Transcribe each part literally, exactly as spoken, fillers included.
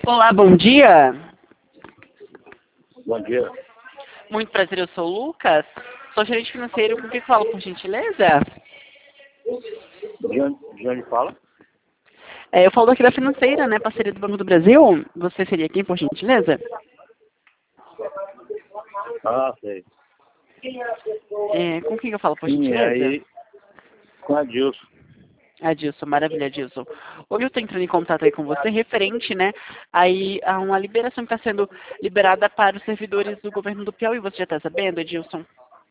Olá, bom dia. Bom dia. Muito prazer, eu sou o Lucas. Sou gerente financeiro, com quem falo, por gentileza? De onde, de onde fala? É, eu falo aqui da financeira, né, parceria do Banco do Brasil. Você seria quem, por gentileza? Ah, sei. É, com quem eu falo, por Sim, gentileza? aí com a Dilson. Adilson, maravilha, Adilson. Hoje eu estou entrando em contato aí com você referente, né, aí a uma liberação que está sendo liberada para os servidores do governo do Piauí. Você já está sabendo, Adilson?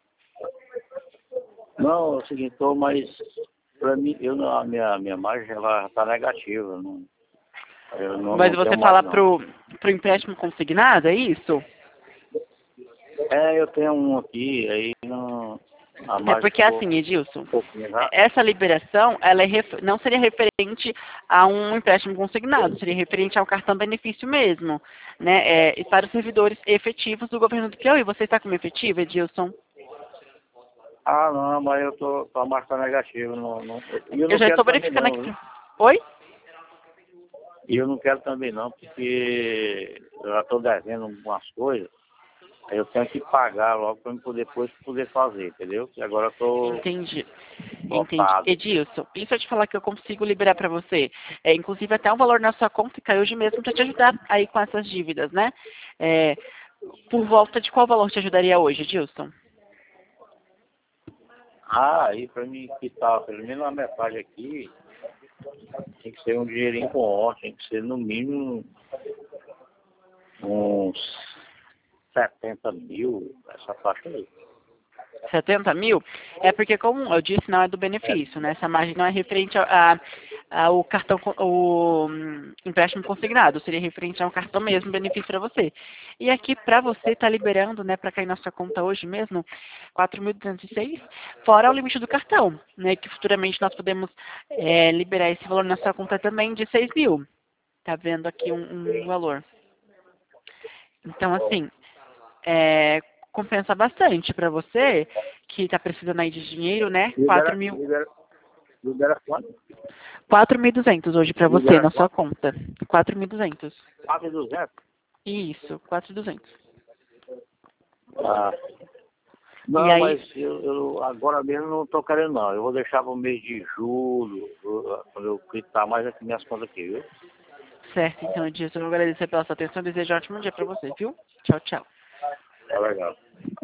Não, é o seguinte, tô, mas para mim, eu não, a minha, minha margem ela está negativa. Não, eu não, Mas não tenho você mais fala não. pro, pro empréstimo consignado, é isso? É, eu tenho um aqui, aí não, a É margem porque ficou assim, Edilson, um pouquinho já. essa liberação, ela é ref- não seria referente a um empréstimo consignado, seria referente ao cartão benefício mesmo, né? É, e para os servidores efetivos do governo do Piauí. Você está como efetivo, Edilson? Ah, não, mas eu tô, tô a margem tá negativa. Não, não, e eu Eu não já quero estou também verificando não, aqui. viu? Oi? E eu não quero também não, porque eu já estou devendo algumas coisas. Aí eu tenho que pagar logo para eu poder, depois poder fazer, entendeu? E agora eu tô Entendi. Entendi. lotado. Edilson, isso eu te falar que eu consigo liberar para você. É, inclusive até um valor na sua conta que caiu hoje mesmo para te ajudar aí com essas dívidas, né? É, por volta de qual valor te ajudaria hoje, Edilson? Ah, aí para mim quitar pelo menos a metade aqui, tem que ser um dinheirinho bom, tem que ser no mínimo uns setenta mil, essa faixa aí. setenta mil? É porque, como eu disse, não é do benefício, né? Essa margem não é referente a- a- ao cartão, co- o hum, empréstimo consignado, seria referente ao cartão mesmo, benefício para você. E aqui, para você, está liberando, né, para cair na sua conta hoje mesmo, quatro mil duzentos e seis, fora o limite do cartão, né? Que futuramente nós podemos é, liberar esse valor na sua conta também de seis mil. Tá vendo aqui um, um valor. Então, assim, é, compensa bastante para você que está precisando aí de dinheiro, né? quatro Libera, mil, libera, libera quanto? quatro mil e duzentos hoje para você Libera na sua quanto? conta. quatro mil e duzentos. quatro mil e duzentos? Isso, quatro mil e duzentos. Ah, E não, aí, mas eu, eu agora mesmo não estou querendo não. Eu vou deixar para o mês de julho, eu- quando eu quitar mais aqui minhas contas aqui, viu? certo, então, Edilson, eu vou agradecer pela sua atenção e desejo um ótimo dia para você, viu? Tchau, tchau. Tá legal.